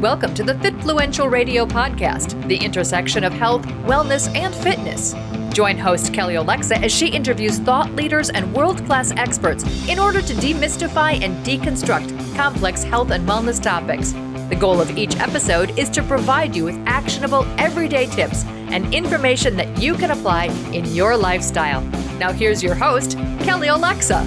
Welcome to the Fitfluential Radio Podcast, the intersection of health, wellness, and fitness. Join host Kelly Alexa as she interviews thought leaders and world-class experts in order to demystify and deconstruct complex health and wellness topics. The goal of each episode is to provide you with actionable, everyday tips and information that you can apply in your lifestyle. Now here's your host, Kelly Alexa.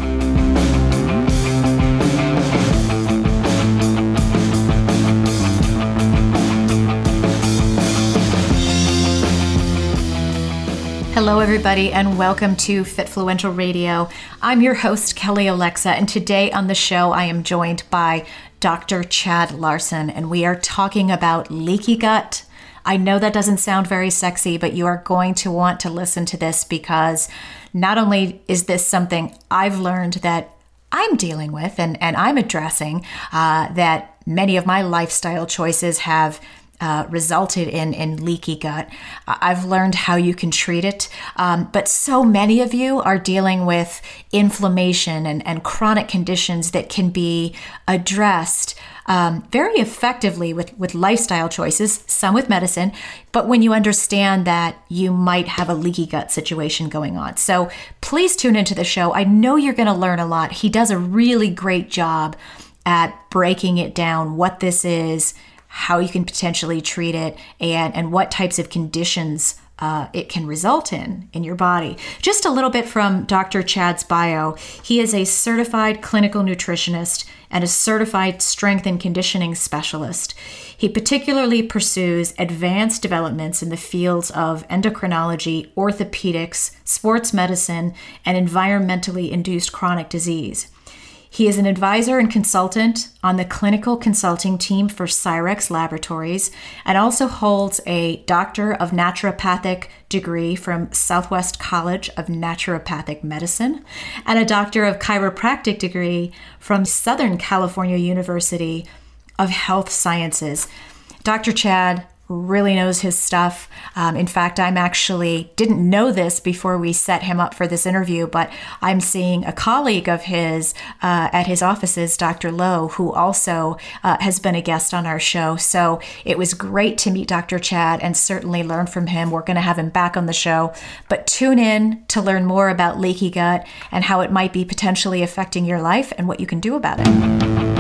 Hello, everybody, and welcome to Fitfluential Radio. I'm your host, Kelly Alexa, and today on the show, I am joined by Dr. Chad Larson, and we are talking about leaky gut. I know that doesn't sound very sexy, but you are going to want to listen to this because not only is this something I've learned that I'm dealing with and I'm addressing, that many of my lifestyle choices have resulted in leaky gut. I've learned how you can treat it, but so many of you are dealing with inflammation and chronic conditions that can be addressed very effectively with lifestyle choices, some with medicine, but when you understand that you might have a leaky gut situation going on. So please tune into the show. I know you're going to learn a lot. He does a really great job at breaking it down, what this is, how you can potentially treat it, and what types of conditions it can result in your body. Just a little bit from Dr. Chad's bio. He is a certified clinical nutritionist and a certified strength and conditioning specialist. He particularly pursues advanced developments in the fields of endocrinology, orthopedics, sports medicine, and environmentally induced chronic disease. He is an advisor and consultant on the clinical consulting team for Cyrex Laboratories and also holds a Doctor of Naturopathic degree from Southwest College of Naturopathic Medicine and a Doctor of Chiropractic degree from Southern California University of Health Sciences. Dr. Chad really knows his stuff. In fact, I'm actually didn't know this before we set him up for this interview, but I'm seeing a colleague of his at his offices, Dr. Lowe, who also has been a guest on our show. So it was great to meet Dr. Chad and certainly learn from him. We're going to have him back on the show, but tune in to learn more about leaky gut and how it might be potentially affecting your life and what you can do about it.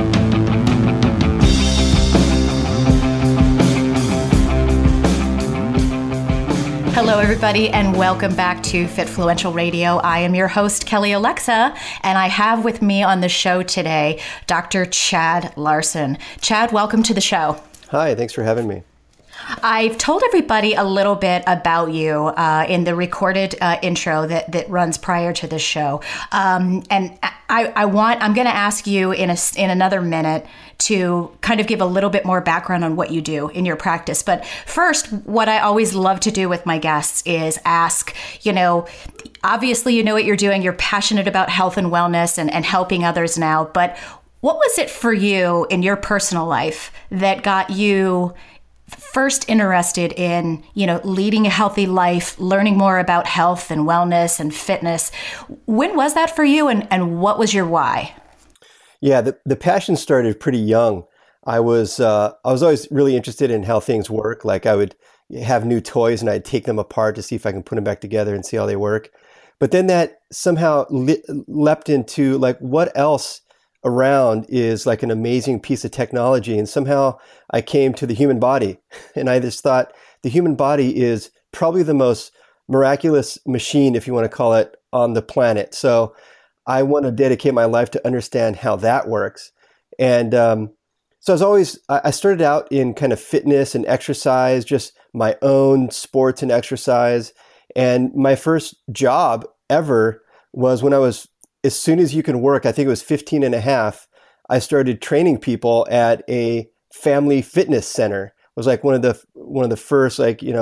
Hello, everybody, and welcome back to Fitfluential Radio. I am your host, Kelly Alexa, and I have with me on the show today, Dr. Chad Larson. Chad, welcome to the show. Hi, thanks for having me. I've told everybody a little bit about you in the recorded intro that runs prior to this show, and I'm going to ask you in another minute to kind of give a little bit more background on what you do in your practice. But first, what I always love to do with my guests is ask, obviously you know what you're doing. You're passionate about health and wellness and helping others now. But what was it for you in your personal life that got you first interested in, leading a healthy life, learning more about health and wellness and fitness? When was that for you, and what was your why? Yeah, the passion started pretty young. I was always really interested in how things work. Like I would have new toys and I'd take them apart to see if I can put them back together and see how they work. But then that somehow leapt into like, what else around is like an amazing piece of technology? And somehow I came to the human body, and I just thought the human body is probably the most miraculous machine, if you want to call it, on the planet. So I want to dedicate my life to understand how that works. And so I started out in kind of fitness and exercise, just my own sports and exercise. And my first job ever was when I was, as soon as you can work, I think it was 15 and a half, I started training people at a family fitness center. It was like one of the first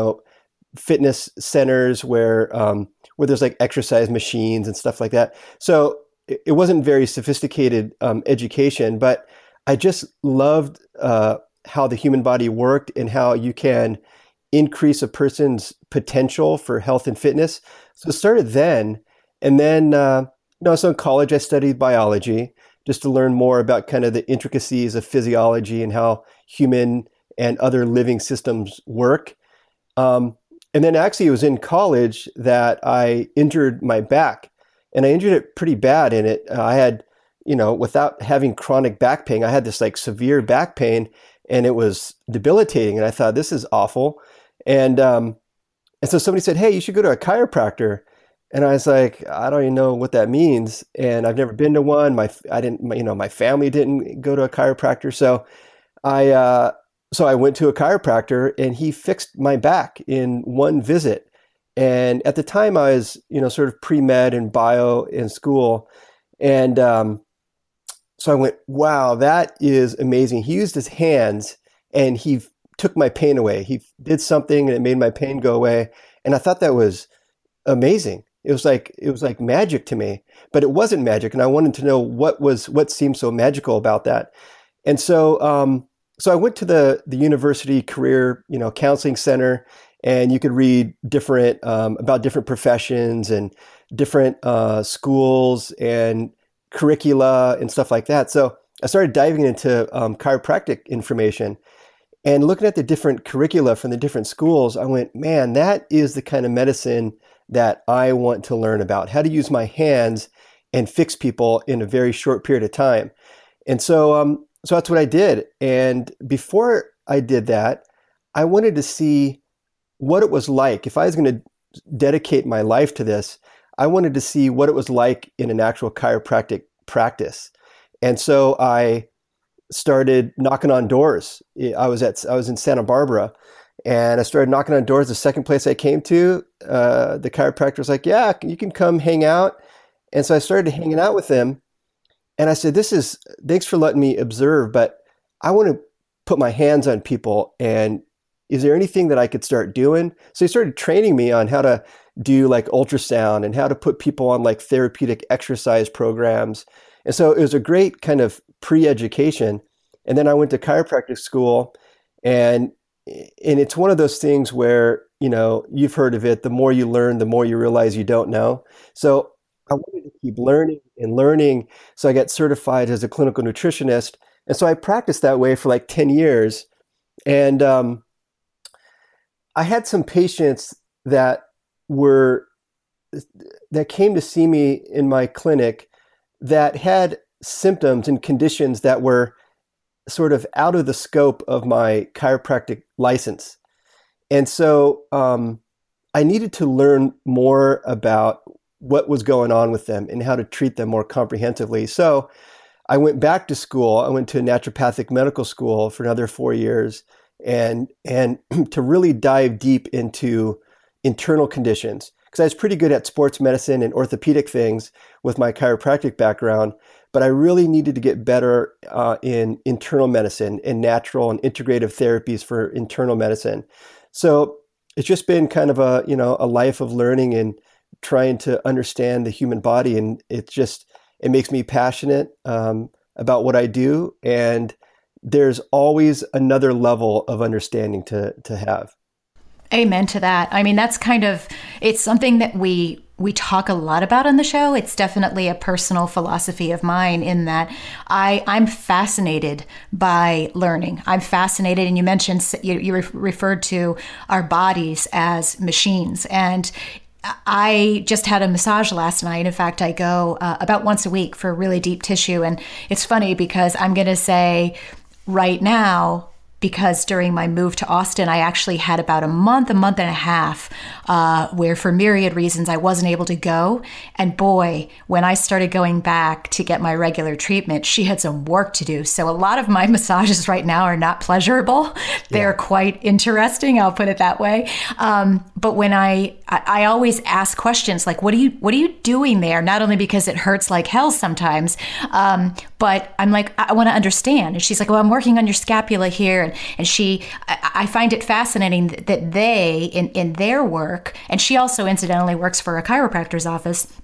fitness centers where there's like exercise machines and stuff like that. So it wasn't very sophisticated education, but I just loved how the human body worked and how you can increase a person's potential for health and fitness. So it started then. And then, so in college, I studied biology just to learn more about kind of the intricacies of physiology and how human and other living systems work. And then actually it was in college that I injured my back, and I injured it pretty bad. And I had, without having chronic back pain, I had this like severe back pain, and it was debilitating. And I thought, this is awful. And so somebody said, hey, you should go to a chiropractor. And I was like, I don't even know what that means. And I've never been to one. My family didn't go to a chiropractor. So I went to a chiropractor, and he fixed my back in one visit. And at the time I was, sort of pre-med and bio in school. And so I went, wow, that is amazing. He used his hands and he took my pain away. He did something and it made my pain go away. And I thought that was amazing. It was like magic to me, but it wasn't magic. And I wanted to know what seemed so magical about that. And so I went to the university career, counseling center, and you could read different about different professions and different schools and curricula and stuff like that. So I started diving into chiropractic information and looking at the different curricula from the different schools. I went, man, that is the kind of medicine that I want to learn about, how to use my hands and fix people in a very short period of time. And so that's what I did. And before I did that, I wanted to see what it was like. If I was going to dedicate my life to this, I wanted to see what it was like in an actual chiropractic practice. And so I started knocking on doors. I was in Santa Barbara, and I started knocking on doors. The second place I came to, the chiropractor was like, yeah, you can come hang out. And so I started hanging out with him. And I said, thanks for letting me observe, but I want to put my hands on people. And is there anything that I could start doing? So he started training me on how to do like ultrasound and how to put people on like therapeutic exercise programs. And so it was a great kind of pre-education. And then I went to chiropractic school, and it's one of those things where, you've heard of it. The more you learn, the more you realize you don't know. So I wanted to keep learning and learning. So I got certified as a clinical nutritionist. And so I practiced that way for like 10 years. And I had some patients that came to see me in my clinic that had symptoms and conditions that were sort of out of the scope of my chiropractic license. And so I needed to learn more about what was going on with them and how to treat them more comprehensively. So I went back to school. I went to naturopathic medical school for another 4 years, and to really dive deep into internal conditions, because I was pretty good at sports medicine and orthopedic things with my chiropractic background, but I really needed to get better in internal medicine and natural and integrative therapies for internal medicine. So it's just been kind of a life of learning and trying to understand the human body, and it makes me passionate about what I do, and there's always another level of understanding to have. Amen to that. I mean, it's something that we talk a lot about on the show. It's definitely a personal philosophy of mine, in that I'm fascinated by learning. I'm fascinated, and you mentioned, you referred to our bodies as machines, and I just had a massage last night. In fact, I go about once a week for really deep tissue. And it's funny because I'm going to say right now, because during my move to Austin, I actually had about a month and a half where, for myriad reasons, I wasn't able to go. And boy, when I started going back to get my regular treatment, she had some work to do. So a lot of my massages right now are not pleasurable. They're quite interesting, I'll put it that way. But when I always ask questions like, what are you doing there? Not only because it hurts like hell sometimes, but I'm like, I want to understand. And she's like, well, I'm working on your scapula here. And I find it fascinating that they, in their work, and she also incidentally works for a chiropractor's office,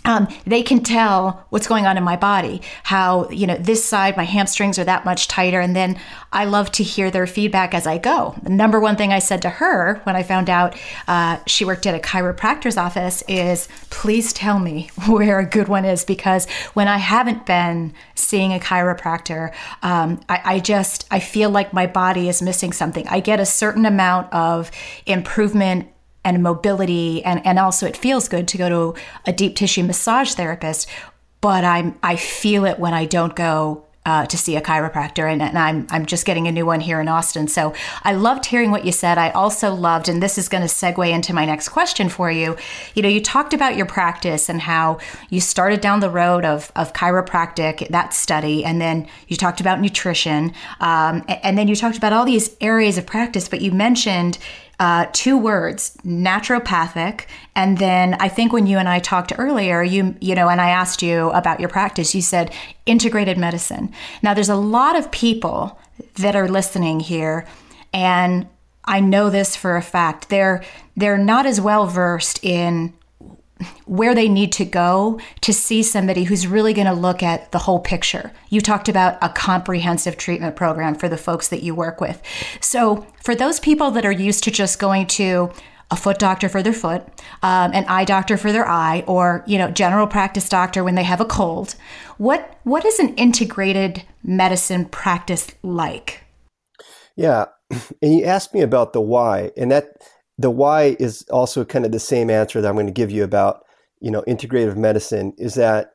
they can tell what's going on in my body, how, this side, my hamstrings are that much tighter. And then I love to hear their feedback as I go. The number one thing I said to her when I found out she worked at a chiropractor's office is, please tell me where a good one is, because when I haven't been seeing a chiropractor, I feel like my body is missing something. I get a certain amount of improvement and mobility, and also it feels good to go to a deep tissue massage therapist, but I feel it when I don't go to see a chiropractor, and I'm just getting a new one here in Austin. So I loved hearing what you said. I also loved, and this is going to segue into my next question for you. You talked about your practice and how you started down the road of chiropractic, that study, and then you talked about nutrition, and then you talked about all these areas of practice, but you mentioned two words, naturopathic. And then I think when you and I talked earlier, and I asked you about your practice, you said integrated medicine. Now, there's a lot of people that are listening here, and I know this for a fact. They're not as well versed in where they need to go to see somebody who's really going to look at the whole picture. You talked about a comprehensive treatment program for the folks that you work with. So for those people that are used to just going to a foot doctor for their foot, an eye doctor for their eye, or, general practice doctor when they have a cold, what is an integrated medicine practice like? Yeah. And you asked me about the why, and the why is also kind of the same answer that I'm going to give you about, integrative medicine, is that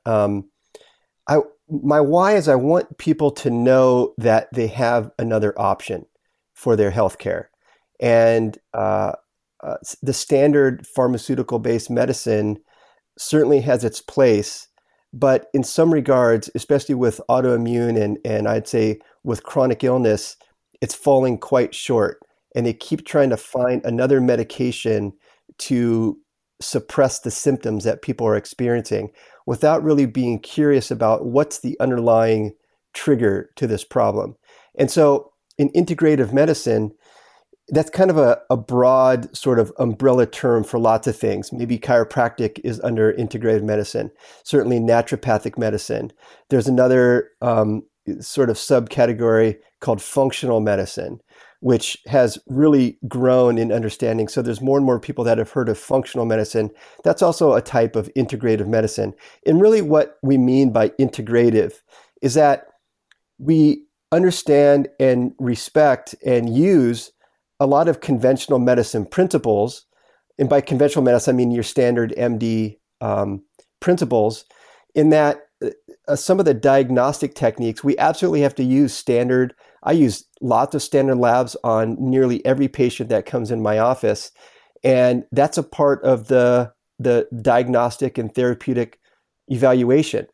my why is I want people to know that they have another option for their healthcare. And the standard pharmaceutical-based medicine certainly has its place, but in some regards, especially with autoimmune and I'd say with chronic illness, it's falling quite short. And they keep trying to find another medication to suppress the symptoms that people are experiencing without really being curious about what's the underlying trigger to this problem. And so in integrative medicine, that's kind of a broad sort of umbrella term for lots of things. Maybe chiropractic is under integrative medicine, certainly naturopathic medicine. There's another sort of subcategory called functional medicine, which has really grown in understanding. So there's more and more people that have heard of functional medicine. That's also a type of integrative medicine. And really what we mean by integrative is that we understand and respect and use a lot of conventional medicine principles. And by conventional medicine, I mean your standard MD principles, in that some of the diagnostic techniques, we absolutely have to use standard. I use lots of standard labs on nearly every patient that comes in my office. And that's a part of the diagnostic and therapeutic evaluation.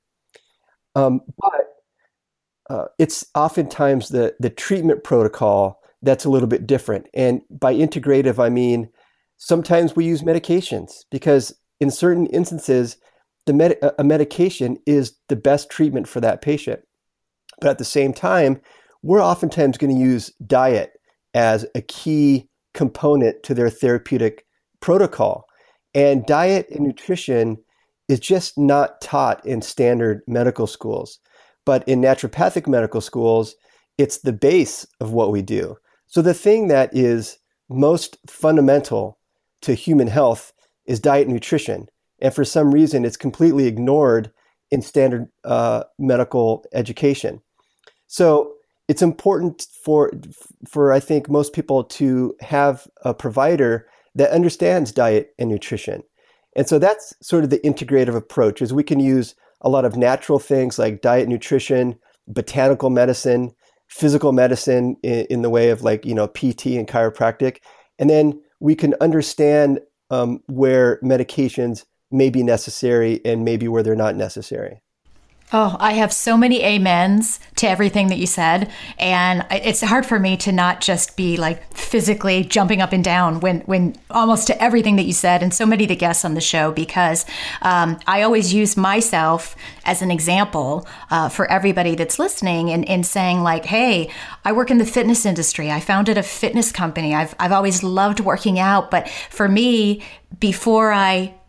But it's oftentimes the treatment protocol that's a little bit different. And by integrative, I mean, sometimes we use medications because in certain instances, a medication is the best treatment for that patient. But at the same time, we're oftentimes going to use diet as a key component to their therapeutic protocol. And diet and nutrition is just not taught in standard medical schools. But in naturopathic medical schools, it's the base of what we do. So the thing that is most fundamental to human health is diet and nutrition. And for some reason, it's completely ignored in standard medical education. So it's important for I think most people to have a provider that understands diet and nutrition. And so that's sort of the integrative approach, is we can use a lot of natural things like diet, nutrition, botanical medicine, physical medicine in the way of PT and chiropractic. And then we can understand where medications may be necessary and maybe where they're not necessary. Oh, I have so many amens to everything that you said. And it's hard for me to not just be like physically jumping up and down when almost to everything that you said, and so many of the guests on the show, because I always use myself as an example for everybody that's listening in saying like, hey, I work in the fitness industry. I founded a fitness company. I've always loved working out. But for me, before I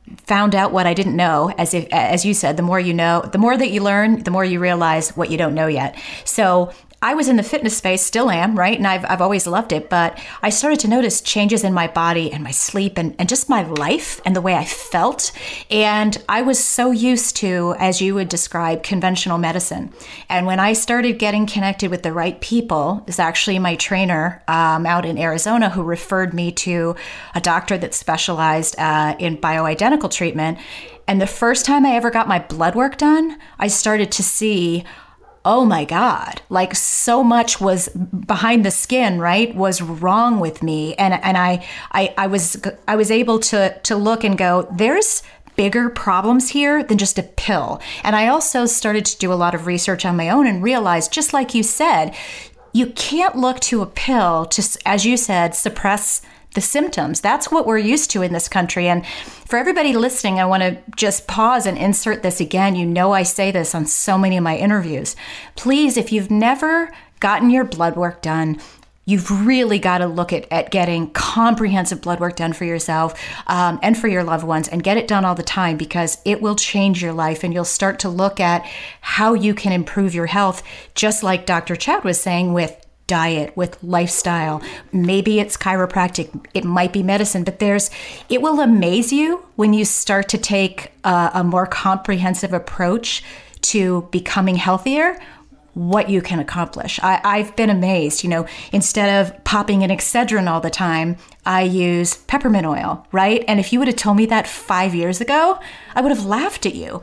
found out what I didn't know. As you said, the more you know, the more that you learn, the more you realize what you don't know yet. So I was in the fitness space, still am, right? And I've always loved it, but I started to notice changes in my body and my sleep and just my life and the way I felt. And I was so used to, as you would describe, conventional medicine. And when I started getting connected with the right people, it was actually my trainer out in Arizona who referred me to a doctor that specialized in bioidentical treatment. And the first time I ever got my blood work done, I started to see, oh my God, like so much was behind the skin, right, was wrong with me. And I was able to look and go, there's bigger problems here than just a pill. And I also started to do a lot of research on my own and realized, just like you said, you can't look to a pill to, as you said, suppress the symptoms. That's what we're used to in this country. And for everybody listening, I want to just pause and insert this again. You know, I say this on so many of my interviews. Please, if you've never gotten your blood work done, you've really got to look at getting comprehensive blood work done for yourself and for your loved ones, and get it done all the time, because it will change your life and you'll start to look at how you can improve your health, just like Dr. Chad was saying, with diet, with lifestyle. Maybe it's chiropractic, it might be medicine, but it will amaze you when you start to take a more comprehensive approach to becoming healthier, what you can accomplish. I've been amazed, instead of popping an Excedrin all the time, I use peppermint oil, right? And if you would have told me that 5 years ago, I would have laughed at you.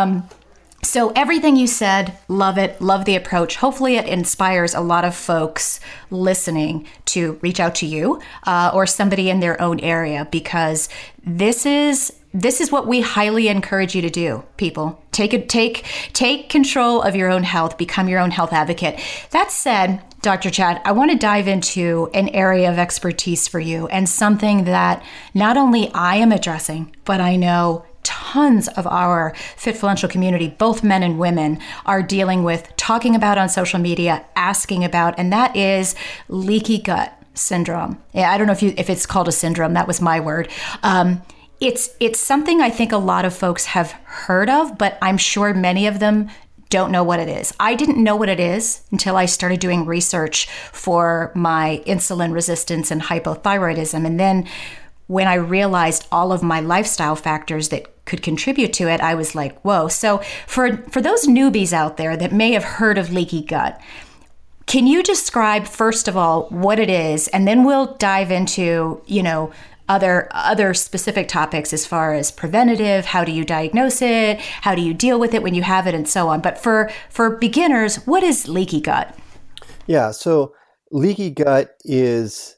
So everything you said, love it, love the approach. Hopefully it inspires a lot of folks listening to reach out to you or somebody in their own area, because this is what we highly encourage you to do, people. Take control of your own health, become your own health advocate. That said, Dr. Chad, I want to dive into an area of expertise for you, and something that not only I am addressing, but I know tons of our Fitfluential community, both men and women, are dealing with, talking about on social media, asking about, and that is leaky gut syndrome. Yeah, I don't know if it's called a syndrome. That was my word. It's something I think a lot of folks have heard of, but I'm sure many of them don't know what it is. I didn't know what it is until I started doing research for my insulin resistance and hypothyroidism. And then when I realized all of my lifestyle factors that could contribute to it, I was like, whoa. So for those newbies out there that may have heard of leaky gut, can you describe, first of all, what it is? And then we'll dive into, other specific topics as far as preventative, how do you diagnose it, how do you deal with it when you have it, and so on. But for beginners, what is leaky gut? Yeah, so leaky gut is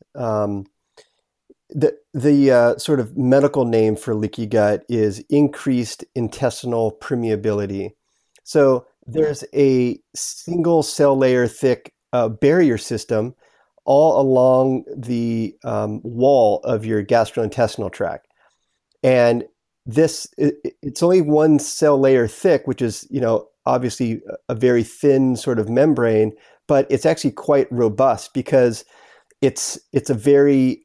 the sort of medical name for leaky gut is increased intestinal permeability. So there's a single cell layer thick barrier system all along the wall of your gastrointestinal tract. And it's only one cell layer thick, which is, obviously a very thin sort of membrane, but it's actually quite robust because it's a very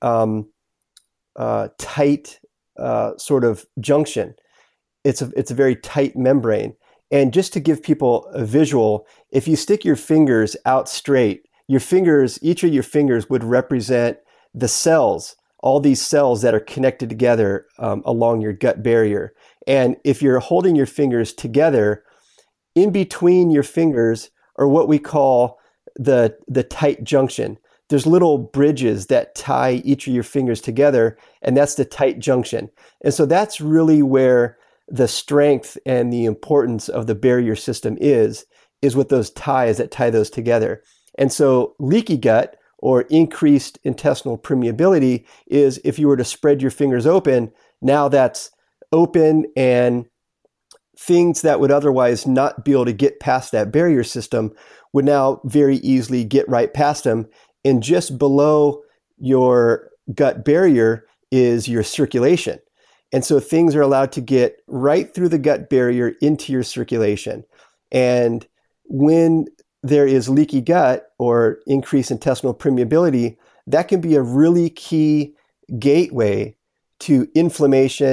tight sort of junction. It's a very tight membrane. And just to give people a visual, if you stick your fingers out straight, each of your fingers would represent the cells, all these cells that are connected together along your gut barrier. And if you're holding your fingers together, in between your fingers are what we call the tight junction. There's little bridges that tie each of your fingers together, and that's the tight junction. And so that's really where the strength and the importance of the barrier system is with those ties that tie those together. And so leaky gut, or increased intestinal permeability, is if you were to spread your fingers open, now that's open, and things that would otherwise not be able to get past that barrier system would now very easily get right past them. And just below your gut barrier is your circulation. And so things are allowed to get right through the gut barrier into your circulation. And when there is leaky gut or increased intestinal permeability, that can be a really key gateway to inflammation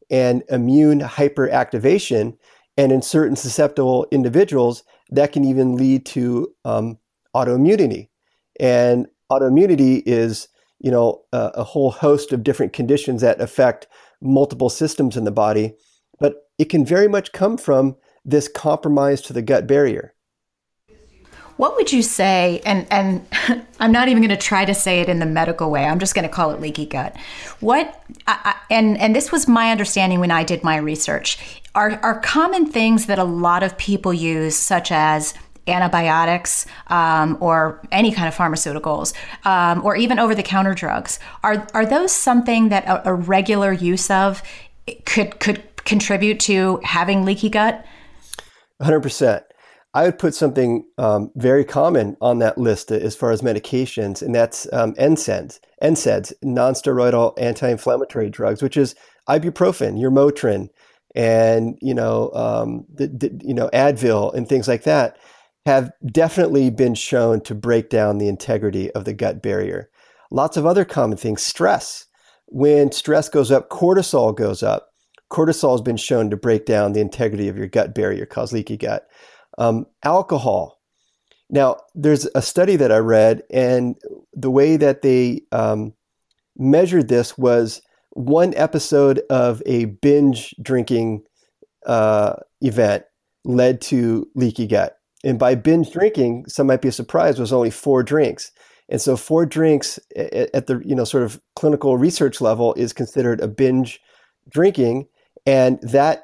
and immune hyperactivation. And in certain susceptible individuals, that can even lead to autoimmunity. And autoimmunity is, a whole host of different conditions that affect multiple systems in the body, but it can very much come from this compromise to the gut barrier. What would you say, and I'm not even going to try to say it in the medical way, I'm just going to call it leaky gut. And this was my understanding when I did my research, are common things that a lot of people use, such as antibiotics or any kind of pharmaceuticals, or even over-the-counter drugs. Are those something that a regular use of could contribute to having leaky gut? 100%. I would put something very common on that list as far as medications, and that's NSAIDs, non-steroidal anti-inflammatory drugs, which is ibuprofen, your Motrin, and Advil and things like that, have definitely been shown to break down the integrity of the gut barrier. Lots of other common things. Stress. When stress goes up, cortisol goes up. Cortisol has been shown to break down the integrity of your gut barrier, cause leaky gut. Alcohol. Now, there's a study that I read, and the way that they measured this was one episode of a binge drinking event led to leaky gut. And by binge drinking, some might be surprised, was only 4 drinks. And so 4 drinks at the sort of clinical research level is considered a binge drinking, and that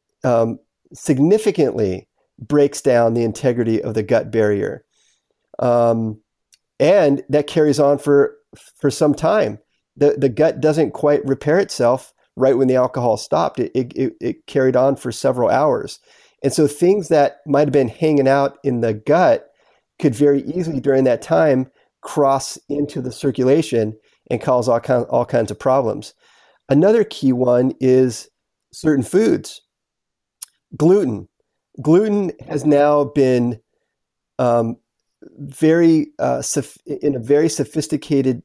significantly breaks down the integrity of the gut barrier. And that carries on for some time. The gut doesn't quite repair itself right when the alcohol stopped. It carried on for several hours. And so things that might have been hanging out in the gut could very easily during that time cross into the circulation and cause all kinds of problems. Another key one is certain foods. Gluten. Gluten has now been in a very sophisticated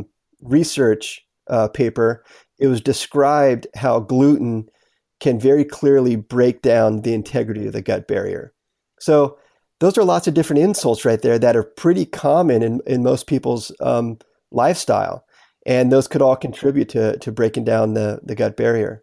research paper. It was described how gluten can very clearly break down the integrity of the gut barrier. So those are lots of different insults right there that are pretty common in most people's lifestyle. And those could all contribute to breaking down the gut barrier.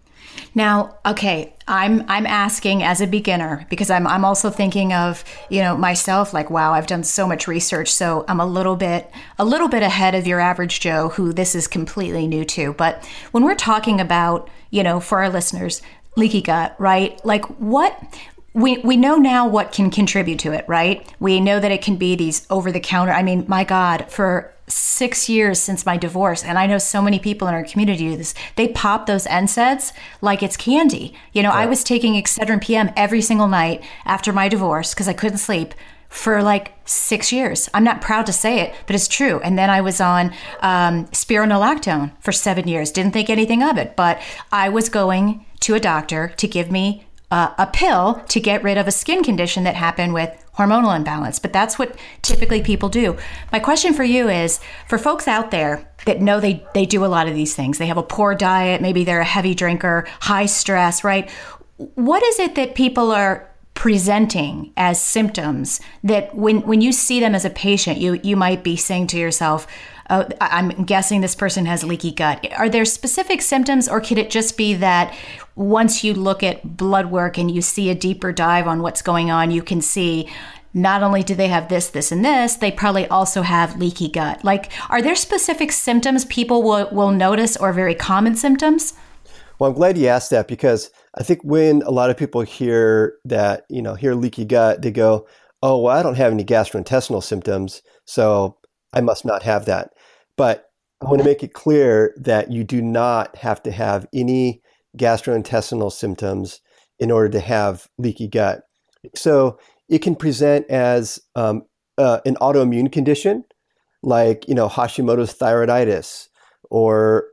Now, okay, I'm asking as a beginner, because I'm also thinking of, myself, like, wow, I've done so much research, so I'm a little bit ahead of your average Joe who this is completely new to. But when we're talking about, for our listeners, leaky gut, right? Like what we know now what can contribute to it, right? We know that it can be these over-the-counter. I mean, my God, for 6 years since my divorce, and I know so many people in our community do this, they pop those NSAIDs like it's candy. I was taking Excedrin PM every single night after my divorce because I couldn't sleep for like 6 years. I'm not proud to say it, but it's true. And then I was on spironolactone for 7 years. Didn't think anything of it, but I was going to a doctor to give me a pill to get rid of a skin condition that happened with hormonal imbalance. But that's what typically people do. My question for you is, for folks out there that know they do a lot of these things, they have a poor diet, maybe they're a heavy drinker, high stress, right? What is it that people are presenting as symptoms that when you see them as a patient, you might be saying to yourself, oh, I'm guessing this person has leaky gut. Are there specific symptoms, or could it just be that once you look at blood work and you see a deeper dive on what's going on, you can see not only do they have this, this, and this, they probably also have leaky gut? Like, are there specific symptoms people will notice, or very common symptoms? Well, I'm glad you asked that, because I think when a lot of people hear that, hear leaky gut, they go, oh, well, I don't have any gastrointestinal symptoms, so I must not have that. But I want to make it clear that you do not have to have any gastrointestinal symptoms in order to have leaky gut. So it can present as an autoimmune condition, like Hashimoto's thyroiditis, or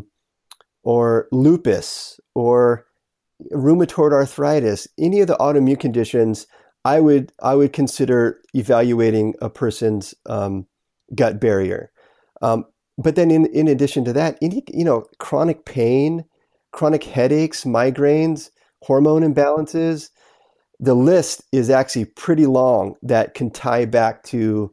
lupus, or rheumatoid arthritis. Any of the autoimmune conditions, I would consider evaluating a person's gut barrier. But then in addition to that, any chronic pain, chronic headaches, migraines, hormone imbalances. The list is actually pretty long that can tie back to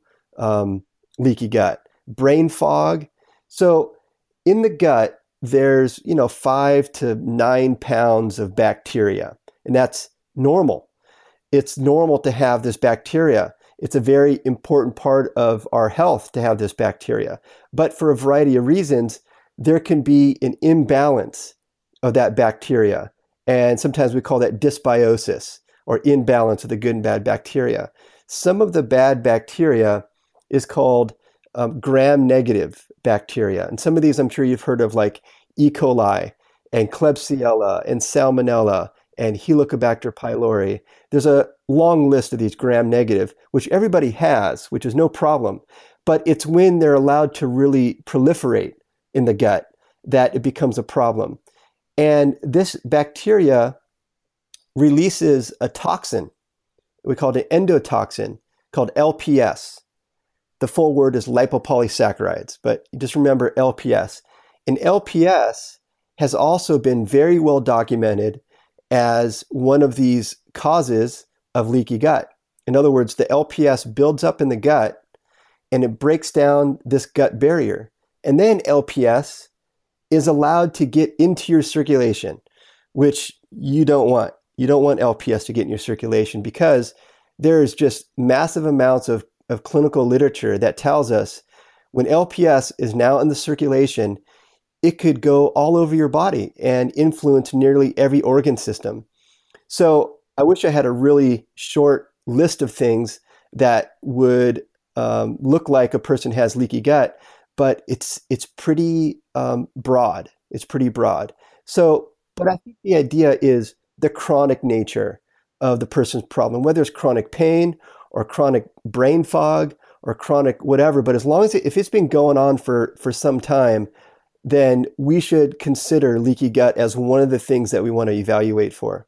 leaky gut, brain fog. So in the gut, there's 5 to 9 pounds of bacteria, and that's normal. It's normal to have this bacteria. It's a very important part of our health to have this bacteria. But for a variety of reasons, there can be an imbalance of that bacteria. And sometimes we call that dysbiosis, or imbalance of the good and bad bacteria. Some of the bad bacteria is called gram-negative bacteria. And some of these I'm sure you've heard of, like E. coli and Klebsiella and Salmonella and Helicobacter pylori. There's a long list of these gram-negative, which everybody has, which is no problem. But it's when they're allowed to really proliferate in the gut that it becomes a problem. And this bacteria releases a toxin. We call it an endotoxin called LPS. The full word is lipopolysaccharides, but just remember LPS. And LPS has also been very well documented as one of these causes of leaky gut. In other words, the LPS builds up in the gut and it breaks down this gut barrier. And then LPS is allowed to get into your circulation, which you don't want. You don't want LPS to get in your circulation because there's just massive amounts of clinical literature that tells us when LPS is now in the circulation, it could go all over your body and influence nearly every organ system. So I wish I had a really short list of things that would look like a person has leaky gut, but it's pretty broad. It's pretty broad. So, but I think the idea is the chronic nature of the person's problem, whether it's chronic pain or chronic brain fog or chronic whatever. But as long as if it's been going on for some time, then we should consider leaky gut as one of the things that we want to evaluate for.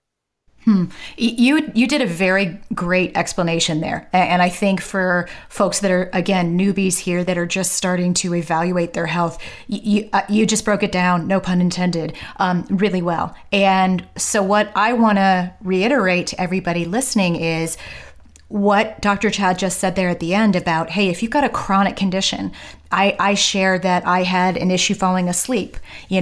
You did a very great explanation there. And I think for folks that are, again, newbies here that are just starting to evaluate their health, you just broke it down, no pun intended, really well. And so what I want to reiterate to everybody listening is what Dr. Chad just said there at the end about, hey, if you've got a chronic condition, I shared that I had an issue falling asleep.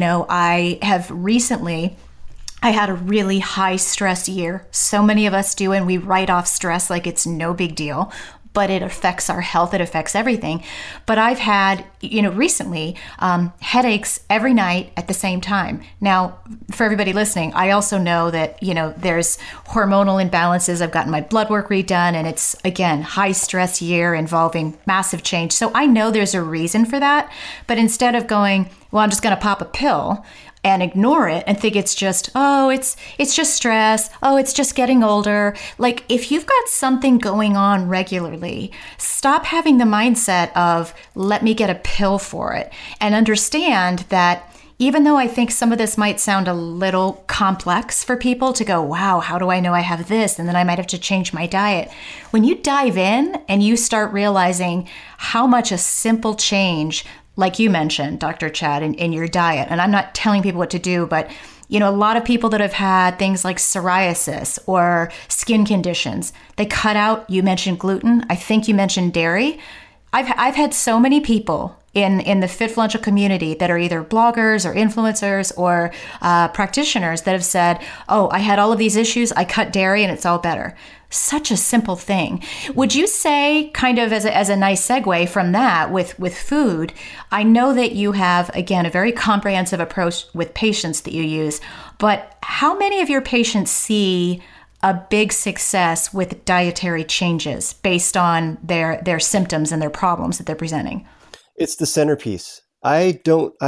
I have recently... I had a really high stress year. So many of us do, and we write off stress like it's no big deal, but it affects our health. It affects everything. But I've had, recently headaches every night at the same time. Now, for everybody listening, I also know that, there's hormonal imbalances. I've gotten my blood work redone, and it's, again, high stress year involving massive change. So I know there's a reason for that. But instead of going, well, I'm just going to pop a pill and ignore it and think it's just, it's just stress. Oh, it's just getting older. Like, if you've got something going on regularly, stop having the mindset of, let me get a pill for it, and understand that even though I think some of this might sound a little complex for people to go, wow, how do I know I have this? And then I might have to change my diet. When you dive in and you start realizing how much a simple change, like you mentioned, Dr. Chad, in your diet. And I'm not telling people what to do, but a lot of people that have had things like psoriasis or skin conditions, they cut out, you mentioned gluten. I think you mentioned dairy. I've had so many people in the Fitfluential community that are either bloggers or influencers or practitioners that have said, oh, I had all of these issues, I cut dairy and it's all better. Such a simple thing. Would you say, kind of as a nice segue from that with food, I know that you have, again, a very comprehensive approach with patients that you use, but how many of your patients see a big success with dietary changes based on their symptoms and their problems that they're presenting? It's the centerpiece. I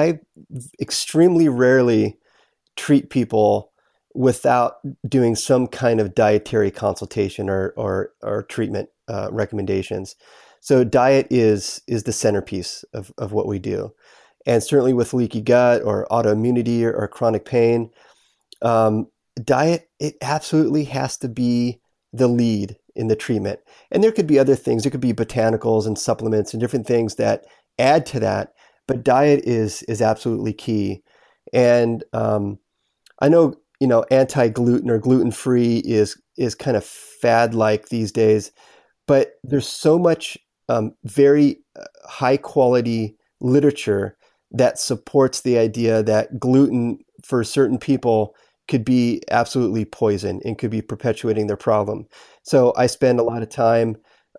extremely rarely treat people without doing some kind of dietary consultation or treatment recommendations. So diet is the centerpiece of what we do. And certainly with leaky gut or autoimmunity or chronic pain, diet, it absolutely has to be the lead in the treatment. And there could be other things. There could be botanicals and supplements and different things that add to that. But diet is absolutely key. And I know, anti-gluten or gluten-free is kind of fad-like these days, but there's so much very high quality literature that supports the idea that gluten for certain people could be absolutely poison and could be perpetuating their problem. So I spend a lot of time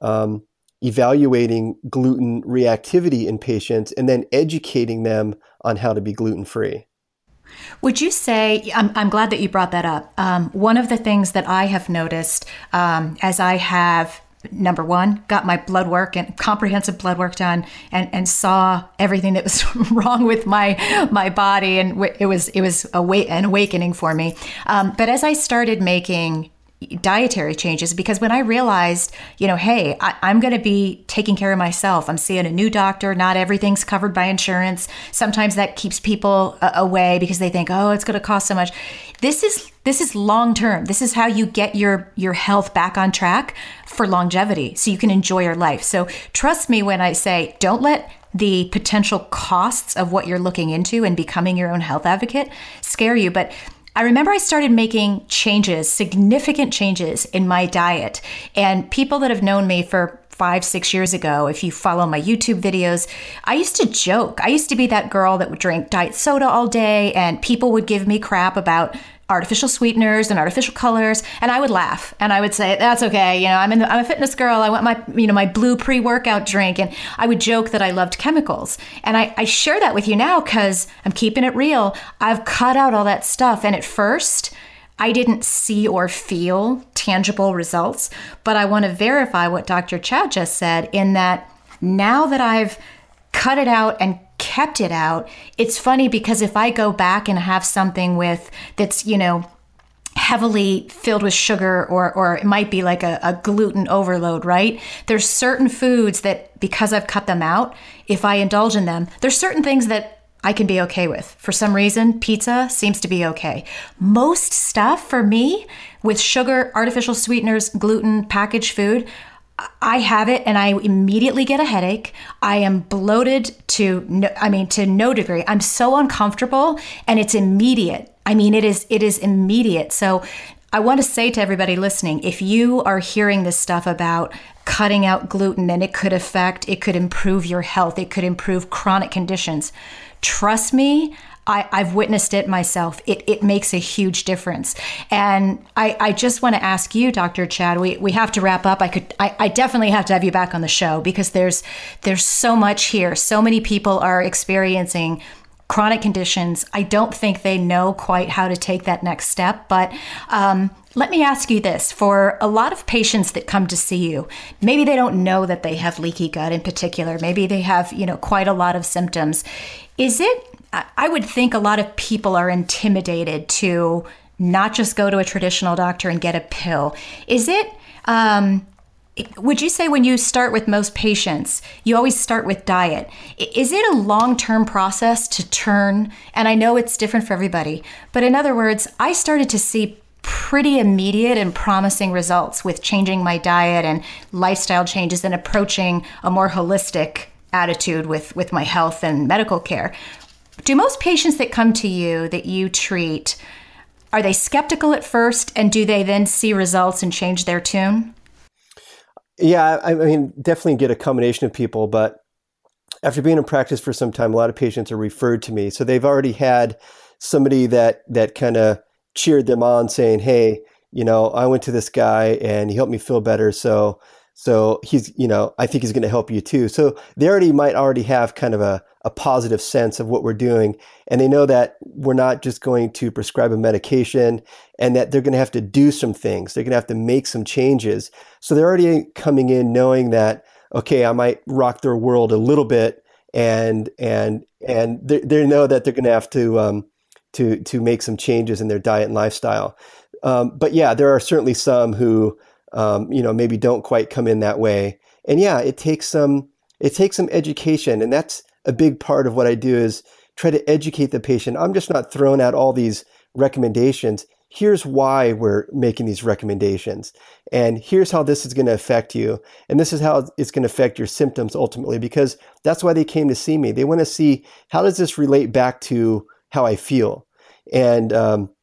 evaluating gluten reactivity in patients and then educating them on how to be gluten-free. Would you say, I'm glad that you brought that up. One of the things that I have noticed as I have, number one, got my blood work and comprehensive blood work done and saw everything that was wrong with my body. And it was an awakening for me. But as I started making dietary changes, because when I realized, hey, I'm going to be taking care of myself. I'm seeing a new doctor. Not everything's covered by insurance. Sometimes that keeps people away because they think, oh, it's going to cost so much. This is long term. This is how you get your health back on track for longevity, so you can enjoy your life. So trust me when I say, don't let the potential costs of what you're looking into and becoming your own health advocate scare you. But I remember I started making changes, significant changes in my diet. And people that have known me for 5-6 years ago, if you follow my YouTube videos, I used to joke. I used to be that girl that would drink diet soda all day, and people would give me crap about artificial sweeteners and artificial colors, and I would laugh and I would say, that's okay, I'm a fitness girl, I want my blue pre-workout drink, and I would joke that I loved chemicals. And I share that with you now because I'm keeping it real. I've cut out all that stuff, and at first I didn't see or feel tangible results, but I want to verify what Dr. Chad just said, in that now that I've cut it out and kept it out, it's funny because if I go back and have something that's heavily filled with sugar, or it might be like a gluten overload, right? There's certain foods that, because I've cut them out, if I indulge in them, there's certain things that I can be okay with. For some reason, pizza seems to be okay. Most stuff for me with sugar, artificial sweeteners, gluten, packaged food, I have it and I immediately get a headache. I am bloated to no degree. I'm so uncomfortable, and it's immediate. It is immediate. So I want to say to everybody listening, if you are hearing this stuff about cutting out gluten and it could improve your health, it could improve chronic conditions, trust me, I've witnessed it myself. It makes a huge difference. And I just want to ask you, Dr. Chad, we have to wrap up. I definitely have to have you back on the show because there's so much here. So many people are experiencing chronic conditions. I don't think they know quite how to take that next step. But let me ask you this. For a lot of patients that come to see you, maybe they don't know that they have leaky gut in particular. Maybe they have, quite a lot of symptoms. I would think a lot of people are intimidated to not just go to a traditional doctor and get a pill. Would you say when you start with most patients, you always start with diet? Is it a long-term process to turn? And I know it's different for everybody, but in other words, I started to see pretty immediate and promising results with changing my diet and lifestyle changes and approaching a more holistic attitude with my health and medical care. Do most patients that come to you that you treat, are they skeptical at first, and do they then see results and change their tune? Yeah, definitely get a combination of people, but after being in practice for some time, a lot of patients are referred to me. So they've already had somebody that kind of cheered them on, saying, hey, I went to this guy and he helped me feel better. So he's, I think he's going to help you too. So they might already have kind of a positive sense of what we're doing. And they know that we're not just going to prescribe a medication, and that they're going to have to do some things. They're going to have to make some changes. So they're already coming in knowing that, okay, I might rock their world a little bit, and they know that they're going to have to make some changes in their diet and lifestyle. But yeah, there are certainly some who maybe don't quite come in that way. And yeah, it takes some education. And that's a big part of what I do, is try to educate the patient. I'm just not throwing out all these recommendations. Here's why we're making these recommendations. And here's how this is going to affect you. And this is how it's going to affect your symptoms ultimately, because that's why they came to see me. They want to see, how does this relate back to how I feel? And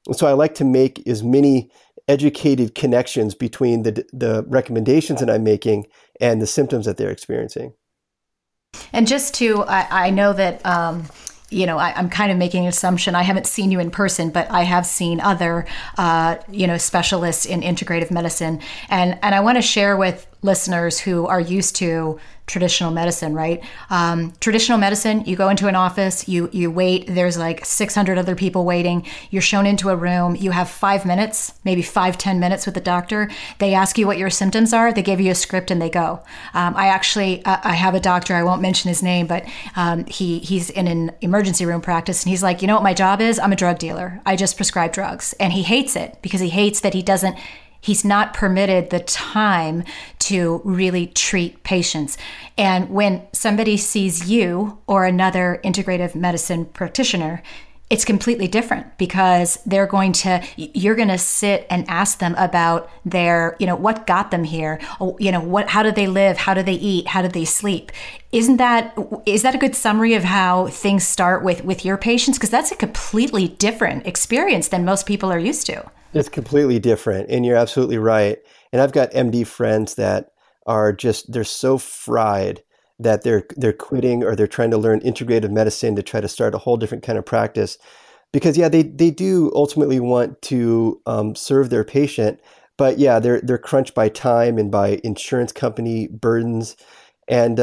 And so I like to make as many educated connections between the recommendations that I'm making and the symptoms that they're experiencing. And just to, I know that, I'm kind of making an assumption. I haven't seen you in person, but I have seen other, specialists in integrative medicine. And I want to share with listeners who are used to traditional medicine, right? Traditional medicine, you go into an office, you wait, there's like 600 other people waiting. You're shown into a room, you have 5 minutes, maybe 5-10 minutes with the doctor. They ask you what your symptoms are, they give you a script and they go. I have a doctor, I won't mention his name, but he's in an emergency room practice, and he's like, you know what my job is? I'm a drug dealer. I just prescribe drugs. And he hates it because he hates that he's not permitted the time to really treat patients. And when somebody sees you or another integrative medicine practitioner, it's completely different because you're going to sit and ask them about their, what got them here? How do they live? How do they eat? How do they sleep? Is that a good summary of how things start with your patients? Because that's a completely different experience than most people are used to. It's completely different, and you're absolutely right. And I've got MD friends that are they're so fried that they're quitting, or they're trying to learn integrative medicine to try to start a whole different kind of practice. Because they do ultimately want to serve their patient, but they're crunched by time and by insurance company burdens. I'm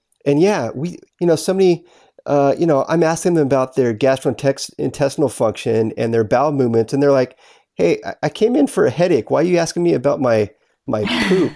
asking them about their gastrointestinal function and their bowel movements, and they're like, hey, I came in for a headache. Why are you asking me about my poop?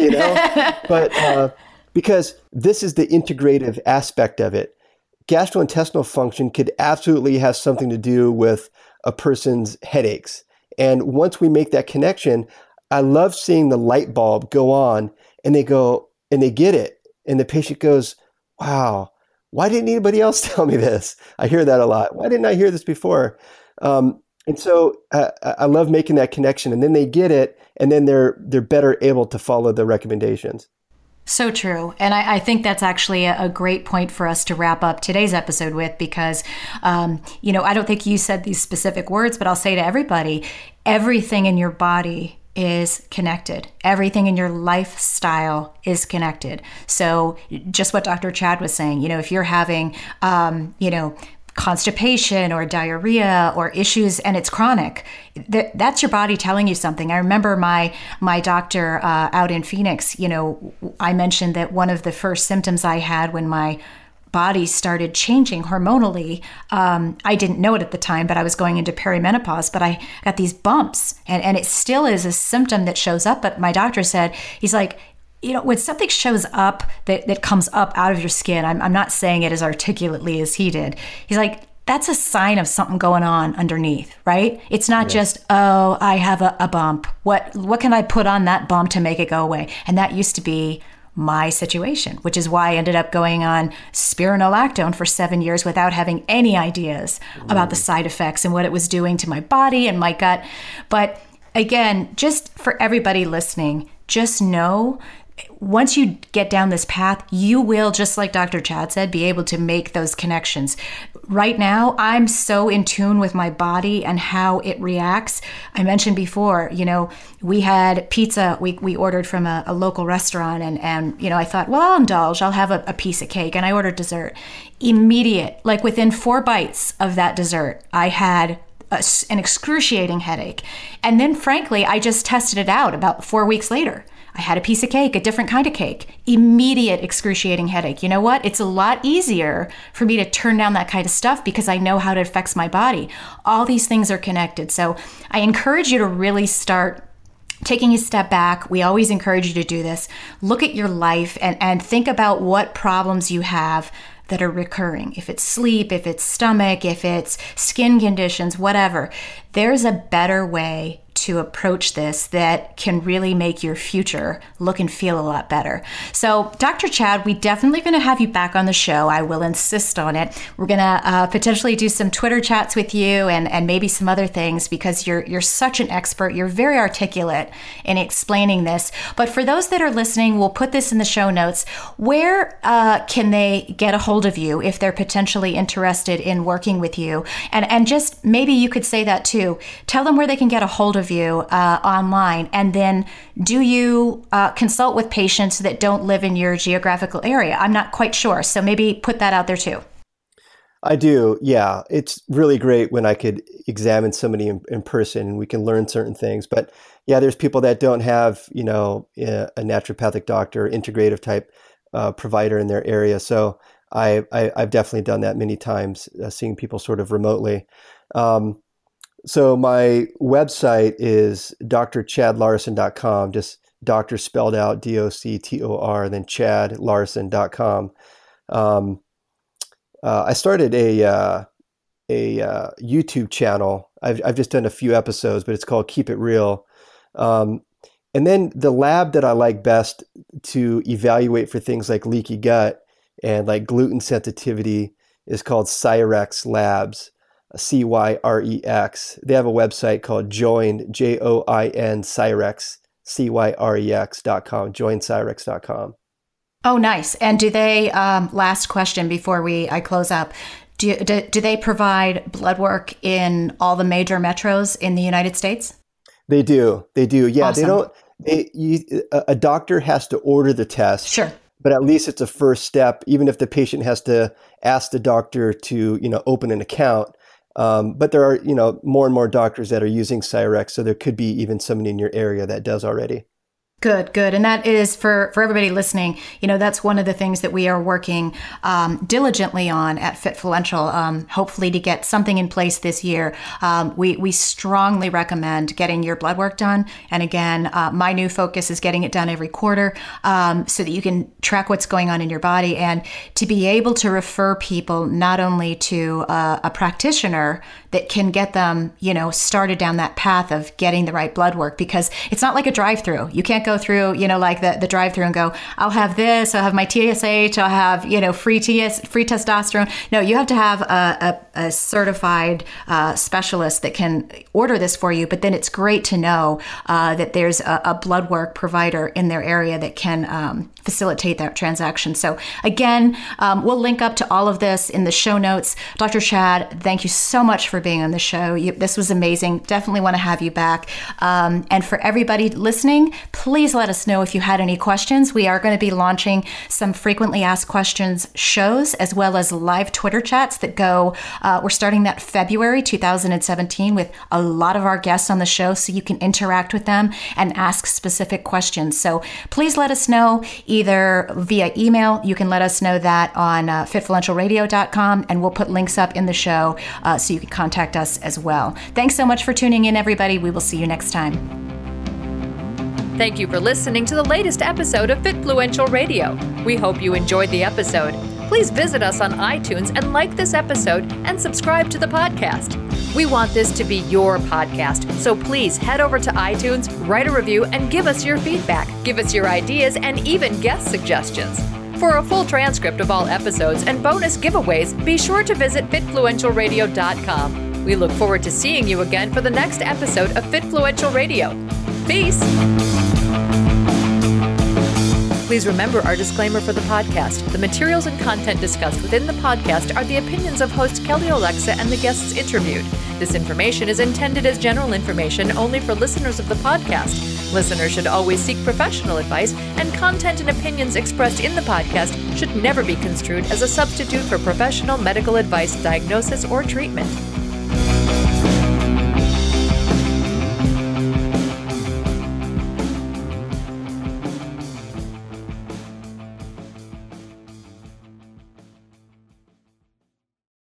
But because this is the integrative aspect of it. Gastrointestinal function could absolutely have something to do with a person's headaches. And once we make that connection, I love seeing the light bulb go on, and they go and they get it. And the patient goes, wow, why didn't anybody else tell me this? I hear that a lot. Why didn't I hear this before? And so I love making that connection, and then they get it, and then they're better able to follow the recommendations. So true. And I think that's actually a great point for us to wrap up today's episode with, because, I don't think you said these specific words, but I'll say to everybody, everything in your body is connected. Everything in your lifestyle is connected. So just what Dr. Chad was saying, if you're having, constipation or diarrhea or issues and it's chronic, that's your body telling you something. I remember my doctor out in Phoenix, I mentioned that one of the first symptoms I had when my body started changing hormonally, I didn't know it at the time, but I was going into perimenopause, but I got these bumps, and it still is a symptom that shows up. But my doctor said, he's like, when something shows up that comes up out of your skin, I'm not saying it as articulately as he did. He's like, that's a sign of something going on underneath, right? It's not just, oh, I have a bump. What can I put on that bump to make it go away? And that used to be my situation, which is why I ended up going on spironolactone for 7 years without having any ideas about the side effects and what it was doing to my body and my gut. But again, just for everybody listening, just know, once you get down this path, you will, just like Dr. Chad said, be able to make those connections. Right now, I'm so in tune with my body and how it reacts. I mentioned before, we had pizza we ordered from a local restaurant, and I thought, well, I'll indulge. I'll have a piece of cake, and I ordered dessert. Immediate, like within 4 bites of that dessert, I had an excruciating headache. And then, frankly, I just tested it out about 4 weeks later. I had a piece of cake, a different kind of cake, immediate excruciating headache. You know what? It's a lot easier for me to turn down that kind of stuff because I know how it affects my body. All these things are connected. So I encourage you to really start taking a step back. We always encourage you to do this. Look at your life and think about what problems you have that are recurring. If it's sleep, if it's stomach, if it's skin conditions, whatever. There's a better way to approach this that can really make your future look and feel a lot better. So Dr. Chad, we definitely going to have you back on the show. I will insist on it. We're going to potentially do some Twitter chats with you and maybe some other things, because you're such an expert. You're very articulate in explaining this. But for those that are listening, we'll put this in the show notes. Where can they get a hold of you if they're potentially interested in working with you? And just maybe you could say that too. too, tell them where they can get a hold of you online. And then do you consult with patients that don't live in your geographical area? I'm not quite sure. So maybe put that out there too. I do. Yeah. It's really great when I could examine somebody in person and we can learn certain things. But yeah, there's people that don't have, a naturopathic doctor, integrative type provider in their area. So I've definitely done that many times, seeing people sort of remotely. So my website is drchadlarson.com, just doctor spelled out DOCTOR, then chadlarson.com. I started a YouTube channel. I've just done a few episodes, but it's called Keep It Real. And then the lab that I like best to evaluate for things like leaky gut and like gluten sensitivity is called Cyrex Labs, CYREX. They have a website called Join, JOIN Cyrex, CYREX.com, joincyrex.com. Oh, nice. And do they, last question before I close up, do they provide blood work in all the major metros in the United States? They do. Yeah, Awesome. A doctor has to order the test. Sure. But at least it's a first step, even if the patient has to ask the doctor to, open an account. But there are, more and more doctors that are using Cyrex. So there could be even somebody in your area that does already. Good. And that is for everybody listening, that's one of the things that we are working diligently on at Fitfluential, hopefully to get something in place this year. We strongly recommend getting your blood work done. And again, my new focus is getting it done every quarter so that you can track what's going on in your body and to be able to refer people not only to a practitioner that can get them, started down that path of getting the right blood work, because it's not like a drive-through. You can't go through, like the drive-through and go, I'll have this, I'll have my TSH, I'll have, free testosterone. No, you have to have a certified specialist that can order this for you. But then it's great to know that there's a blood work provider in their area that can facilitate that transaction. So again, we'll link up to all of this in the show notes. Dr. Chad, thank you so much for being on the show. This was amazing. Definitely want to have you back. And for everybody listening, please let us know if you had any questions. We are going to be launching some frequently asked questions shows, as well as live Twitter chats that go, we're starting that February 2017 with a lot of our guests on the show, so you can interact with them and ask specific questions. So please let us know either via email. You can let us know that on fitfluentialradio.com, and we'll put links up in the show so you can contact us as well. Thanks so much for tuning in, everybody. We will see you next time. Thank you for listening to the latest episode of Fitfluential Radio. We hope you enjoyed the episode. Please visit us on iTunes and like this episode and subscribe to the podcast. We want this to be your podcast, so please head over to iTunes, write a review, and give us your feedback. Give us your ideas and even guest suggestions. For a full transcript of all episodes and bonus giveaways, be sure to visit fitfluentialradio.com. We look forward to seeing you again for the next episode of Fitfluential Radio. Peace! Please remember our disclaimer for the podcast. The materials and content discussed within the podcast are the opinions of host Kelly Olexa and the guests interviewed. This information is intended as general information only for listeners of the podcast. Listeners should always seek professional advice, and content and opinions expressed in the podcast should never be construed as a substitute for professional medical advice, diagnosis, or treatment.